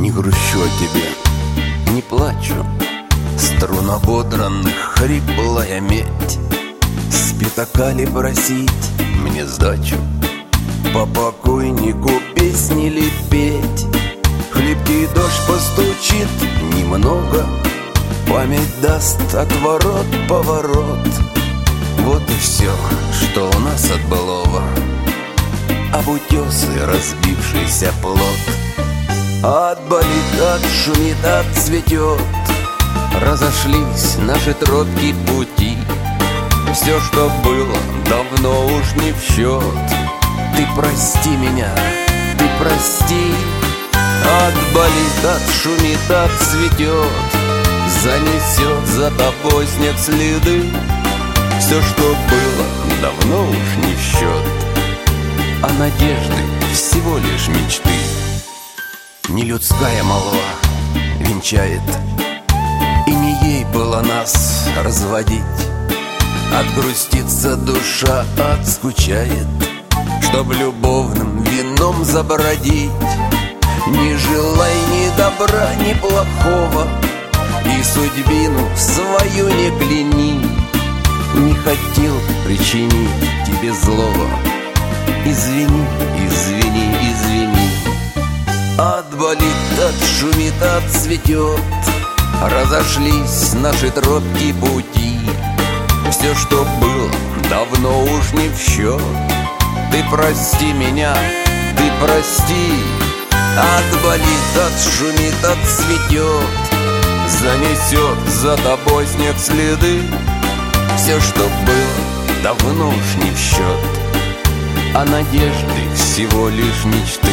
Не грущу о тебе, не плачу. Струн ободранных хриплая медь. С пятака ли просить мне сдачу? По покойнику песни ли петь? Хлипкий дождь постучит немного, память даст отворот-поворот. Вот и все, что у нас от былого. Об утесы разбившийся плот. Отболит, отшумит, отцветет. Разошлись наши тропки пути. Все, что было, давно уж не в счет. Ты прости меня, ты прости. Отболит, отшумит, отцветет. Занесет за тобой снег следы. Все, что было, давно уж не в счет. А надежды всего лишь мечты. Нелюдская молва венчает, и не ей было нас разводить. Отгрустится душа, отскучает, чтоб любовным вином забродить. Не желай ни добра, ни плохого, и судьбину свою не кляни. Не хотел причинить тебе злого. Извини, извини, извини. Отболит, отшумит, отцветет. Разошлись наши тропки пути. Все, что было, давно уж не в счет. Ты прости меня, ты прости. Отболит, отшумит, отцветет. Занесет за тобой снег следы. Все, что было, давно уж не в счет. А надежды всего лишь мечты.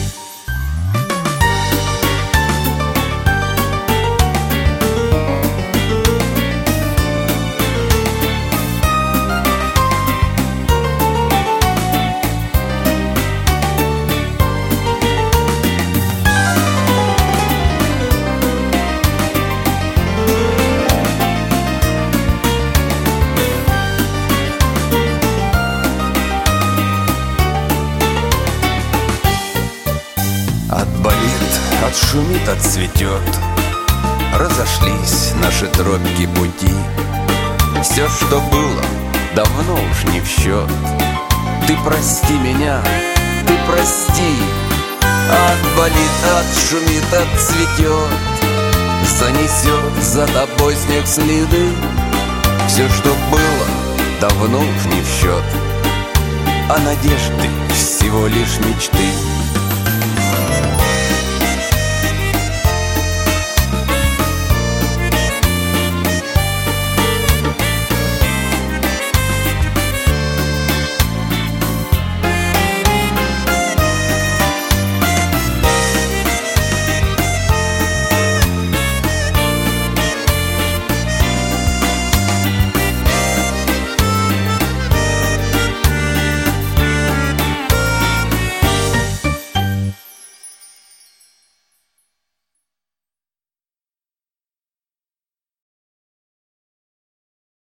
Отболит, отшумит, отцветет. Разошлись наши тропки пути. Все, что было, давно уж не в счет. Ты прости меня, ты прости. Отболит, отшумит, отцветет. Занесет за тобой снег следы. Все, что было, давно уж не в счет. А надежды всего лишь мечты.